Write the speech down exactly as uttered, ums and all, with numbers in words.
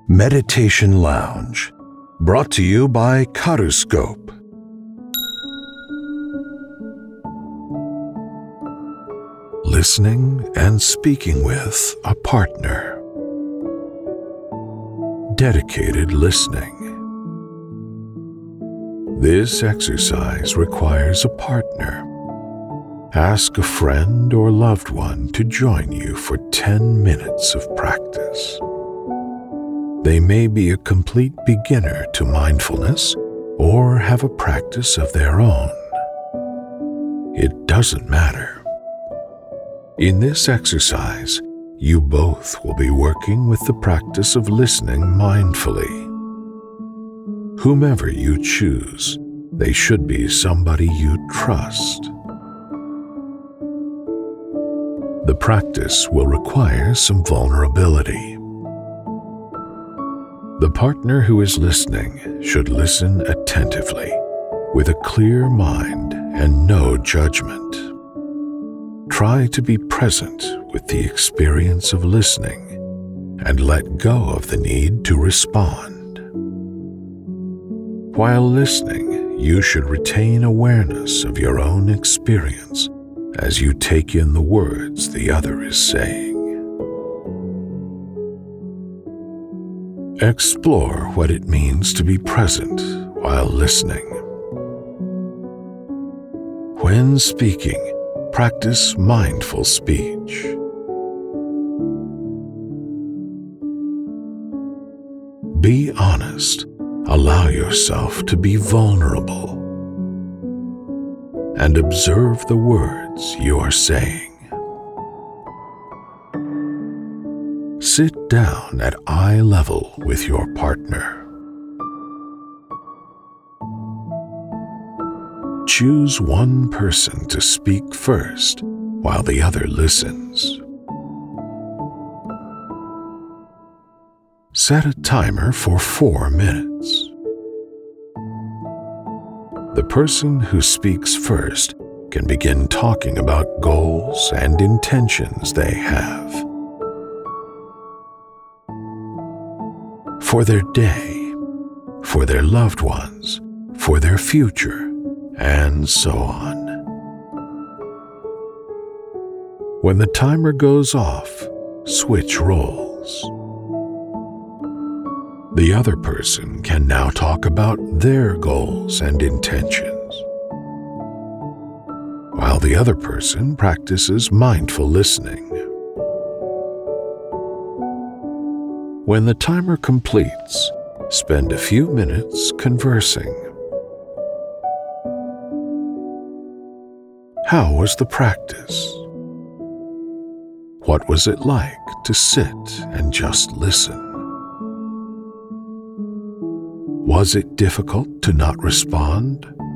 Meditation Lounge, brought to you by Karuscope. Listening and speaking with a partner. Dedicated listening. This exercise requires a partner. Ask a friend or loved one to join you for ten minutes of practice. They may be a complete beginner to mindfulness or have a practice of their own. It doesn't matter. In this exercise, you both will be working with the practice of listening mindfully. Whomever you choose, they should be somebody you trust. The practice will require some vulnerability. The partner who is listening should listen attentively, with a clear mind and no judgment. Try to be present with the experience of listening and let go of the need to respond. While listening, you should retain awareness of your own experience as you take in the words the other is saying. Explore what it means to be present while listening. When speaking, practice mindful speech. Be honest. Allow yourself to be vulnerable. And observe the words you are saying. Sit down at eye level with your partner. Choose one person to speak first while the other listens. Set a timer for four minutes. The person who speaks first can begin talking about goals and intentions they have for their day, for their loved ones, for their future, and so on. When the timer goes off, switch roles. The other person can now talk about their goals and intentions, while the other person practices mindful listening. When the timer completes, spend a few minutes conversing. How was the practice? What was it like to sit and just listen? Was it difficult to not respond?